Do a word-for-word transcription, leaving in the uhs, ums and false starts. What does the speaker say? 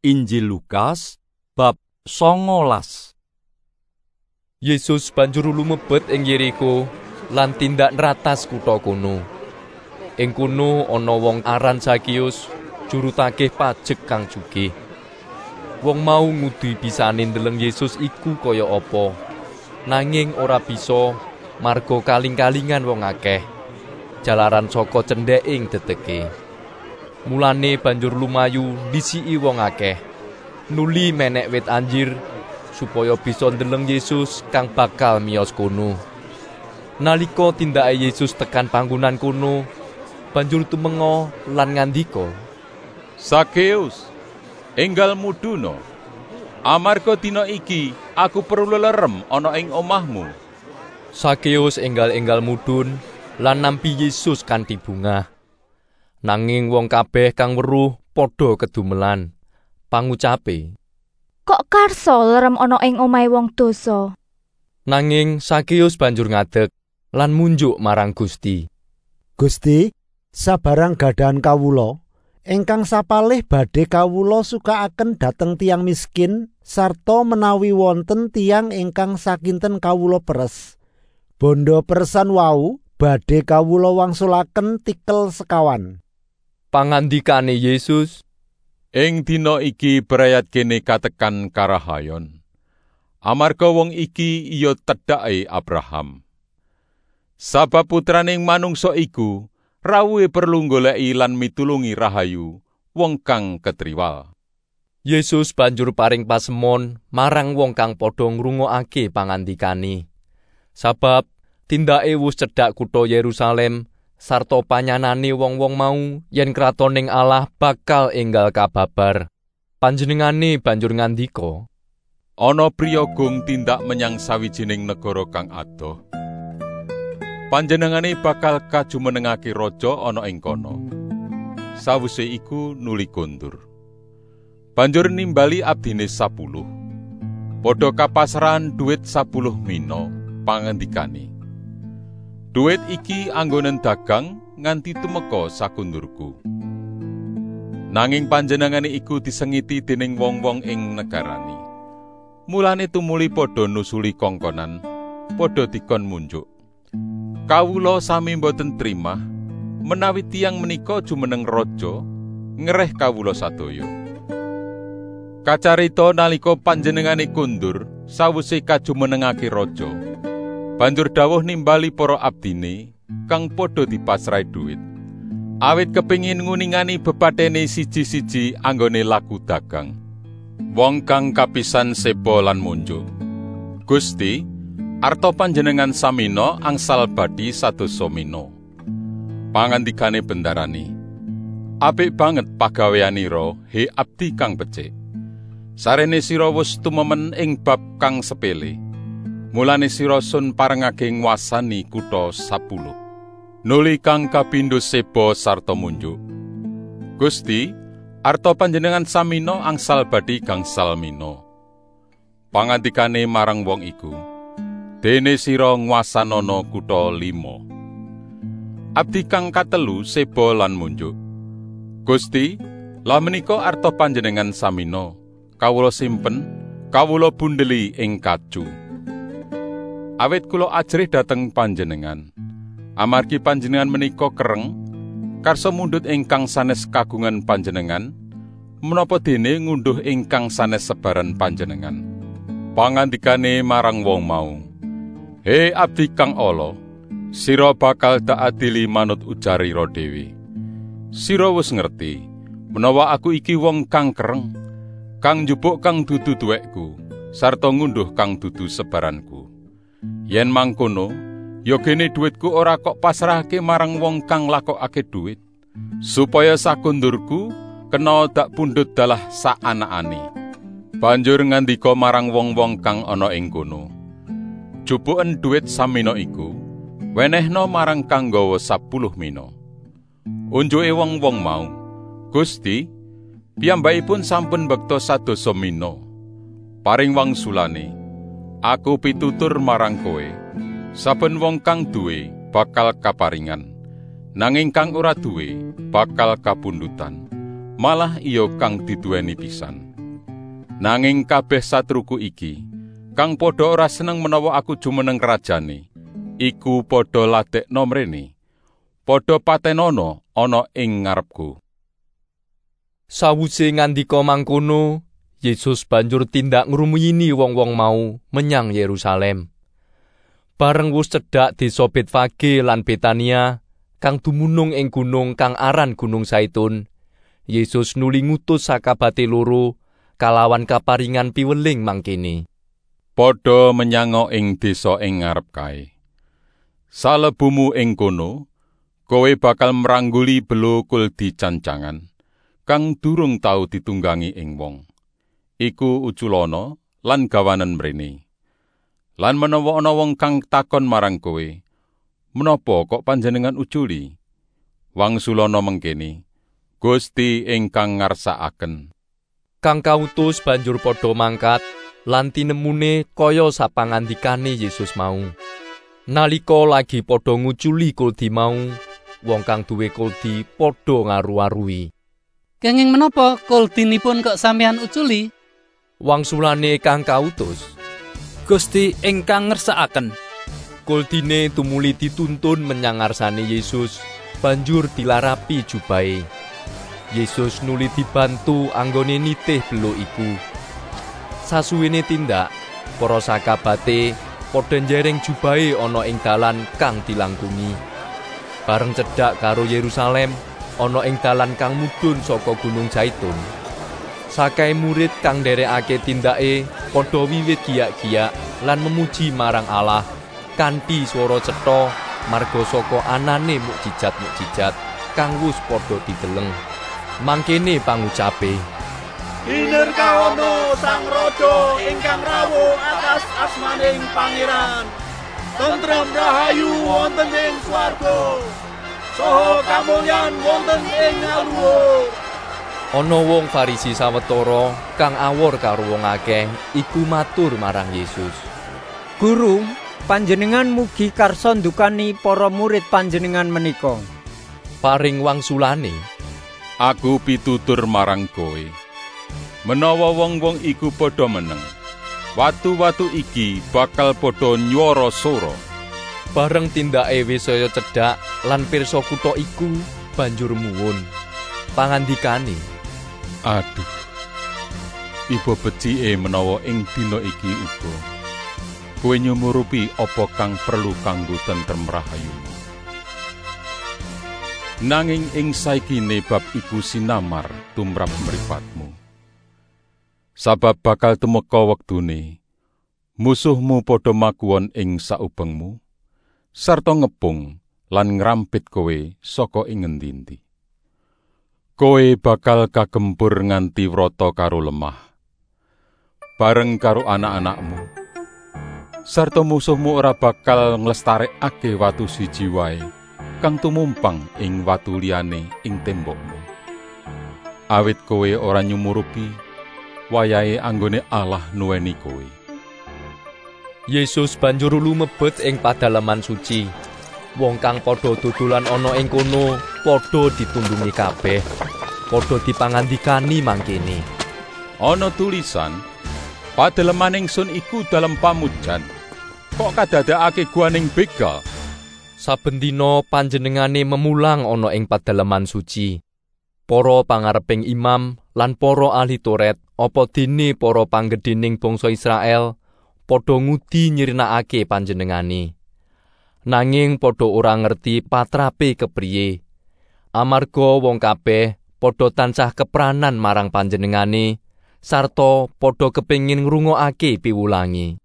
Injil Lukas bab songolas. Yesus banjur lumebet ing Yeriko lan tindak nratas kutha kono. Ing kono ana wong aran Zakius, juru tagih pajek kang sugih. Wong mau ngudi bisane ndeleng Yesus iku kaya apa, nanging ora bisa marga kaling-kalingan wong akeh, jalaran saka cendheking deteke. Mulane banjur lumayu disiki wong akeh, nuli menek wit anjir supaya bisa ndeleng Yesus kang bakal miyos kono. Nalika tindake Yesus tekan panggonan kono, banjur tumenga lan ngandika, "Zakeus, enggal mudhuna. Amarga dina iki aku perlu lerem ana ing omahmu." Zakeus enggal-enggal mudhun lan nampi Yesus kanthi bungah. Nanging wong kabeh kang weruh padha kedumelan. Pangucape, "Kok karsa lerem ana ing omahe wong dosa?" Nanging Zakeus banjur ngadeg lan munjuk marang Gusti. "Gusti, sabarang gadahan kawula, ingkang sapalih badhe kawula sukaaken dhateng tiyang miskin sarta menawi wonten tiyang ingkang sakinten kawula peres. Bondo peresan wau badhe kawula wangsulaken tikel sekawan." Pangandikane Yesus, "Ing dina iki brayat kene katekan karahayon. Amarga wong iki iya tedhake Abraham. Sabab putraning manungsa iku rawuhe perlu goleki lan mitulungi rahayu wong kang ketriwal." Yesus banjur paring pasemon marang wong kang padha ngrungokake pangandikane. Sabab tindake wis cedhak kutha Yerusalem sarta panyanane wong-wong mau yen kratoning Allah bakal enggal kababar. Panjenengane banjur ngandika, "Ana priya gung tindak menyang sawijining negara kang adoh. Panjenengane bakal kajumenengake raja ana ing kono. Sawise iku nuli kondur. Banjur nimbali abdine sapuluh. Padha kapasrahan dhuwit sapuluh mina, pangandikane, 'Dhuwit iki anggonen dagang nganti tumeka sakundurku.' Nanging panjenengane iku disengiti dening wong-wong ing negarane. Mulane tumuli padha nusuli kongkonan, padha dikon munjuk. Kawula sami boten trimah menawi tiyang menika jumeneng raja ngereh kawula sadaya. Kacarita nalika panjenengane kundur sawise kajumenengake raja, banjur dawuh nimbali para abdine kang padha dipasrahi dhuwit, awit kepingin nguningani bepatene siji-siji anggone laku dagang. Wong kang kapisan seba lan munjuk, 'Gusti, arta panjenengan samina angsal bathi sadosa mina.' Pangandikane bendarane, 'Apik banget pagaweanira, he abdi kang becik. Sarene sira wis tumemen ing bab kang sepele. Mulane sira sun parengake nguasani kutha sapuluh.' Nuli kang kapindho seba sarta munjuk, 'Gusti, arta panjenengan samina angsal bathi gangsal mina.' Pangandikane marang wong iku, 'Dene sira nguasanana kutha lima.' Abdi kang katelu seba lan munjuk, 'Gusti, la menika arta panjenengan samina, kawula simpen, kawula bundeli ing kacu. Awit kula ajrih dhateng panjenengan, amargi panjenengan menika kereng, karsa mundhut ingkang sanes kagungan panjenengan, menapa dene ngunduh ingkang sanes sebaran panjenengan.' Pangandikane marang wong mau, 'He abdi kang ala, sira bakal tak adili manut ujarira dhewe. Sira wis ngerti menawa aku iki wong kang kereng, kang njupuk kang dudu duwekku, sarta ngunduh kang dudu sebaranku. Yen mangkono, ya gene dhuwitku ora kok pasrahake marang wong kang lakokake dhuwit, supaya sakundurku kena dak pundhut dalah saanakane.' Banjur ngandika marang wong-wong kang ana ing kono, 'Jupuken dhuwit samina iku, wenehna marang kang nggawa sapuluh mina.' Unjuke wong-wong mau, 'Gusti, piyambakipun sampun bekta sadosa mina. Paring wangsulane, aku pitutur marang kowe, saben wong kang duwe bakal kaparingan, nanging kang ora duwe bakal kapundutan, malah iya kang diduweni pisan. Nanging kabeh satruku iki, kang padha ora seneng menawa aku jumeneng krajane, iku padha ladekno mrene, padha patenono ana ing ngarepku." Sawise ngandika mangkono, Yesus banjur tindak ngrumuyini wong-wong mau menyang Yerusalem. Bareng wis cedhak desa Betfage lan Betania, kang dumunung ing gunung kang aran Gunung Zaitun, Yesus nuli ngutus sakabate loro kalawan kaparingan piweling mangkene. "Padha menyango ing desa ing ngarep kae. Salebumu ing kono, kowe bakal mrangguli belo kuldi cancangan, kang durung tau ditunggangi ing wong. Iku uculana lan gawanen mrene. Lan menawa ana wong kang takon marang kowe, 'Menapa kok panjenengan uculi?' Wangsulana mengkene, 'Gusti ingkang ngarsakaken.'" Kang kautus banjur padha mangkat lan tinemune kaya sapangandikane Yesus mau. Nalika lagi padha nguculi kuldi mau, wong kang duwe kuldi padha ngaru-arui. "Kenging menapa kuldinipun kok sampeyan uculi?" Wangsulane kang kautus, "Gusti ingkang ngersakaken." Kuldine tumuli dituntun menyang ngarsane Yesus, banjur dilarapi jubahe. Yesus nuli dibantu anggone nitih belo iku. Sasuwene tindak, para sakabate padha njereng jubahe ana ing dalan kang dilangkungi. Bareng cedhak karo Yerusalem, ana ing dalan kang mudhun saka Gunung Zaitun. Sakae murid kang nderekake tindake padha wiwit giyak-giyak lan memuji marang Allah kanthi swara cetha marga saka anane mukjizat-mukjizat kang wis padha dideleng. Mangkene pangucape, "Inerkaono Sang Raja ingkang rawuh atas asmaning Pangeran. Tentrem rahayu wonten ing swarga. Saha kamulyan wonten ing ngaluhur." Ana wong Farisi sawetara kang awor karo wong akeh iku matur marang Yesus, "Guru, panjenengan mugi karsa ndukani para murid panjenengan menika." Paring wangsulane, "Aku pitutur marang kowe, menawa wong-wong iku padha meneng, watu-watu iki bakal padha nywara sora." Bareng tindake wis saya cedhak lan pirsa kutha iku banjur muwun. Pangandikane, "Aduh, iba becike menawa ing dina iki uga kowe nyumurupi apa kang perlu kanggo tentrem rahayu. Nanging ing saikine bab iku sinamar tumrap mripatmu. Sabab bakal tumeka wektune musuhmu padha makuwon ing saubengmu sarta ngepung lan ngrampit kowe saka ing ngendi-endi. Kowe bakal kagempur nganti wrata karo lemah bareng karo anak-anakmu. Sarta musuhmu ora bakal nglestarekake watu siji wae kang tumumpang ing watu liyane ing tembokmu. Awit kowe ora nyumurupi wayahe anggone Allah nuweni kowe." Yesus banjur lumebet ing padalaman suci. Wong kang padha dodolan ana ing kono padha ditundungi kabeh, padha dipangandikani mangkene, "Ana tulisan, padalaman ingsun iku dalem pamujan. Kok kadadekake guaning begal?" Saben dina panjenengane memulang ana ing padalaman suci. Para pangareping imam lan para ahli Taurat apa dene para panggedhening bangsa Israel padha ngudi nyirnakake panjenengane. Nanging padha ora ngerti patrape kepriye. Amarga wong kabeh padha tansah kepranan marang panjenengane sarta padha kepengin ngrungokake piwulange.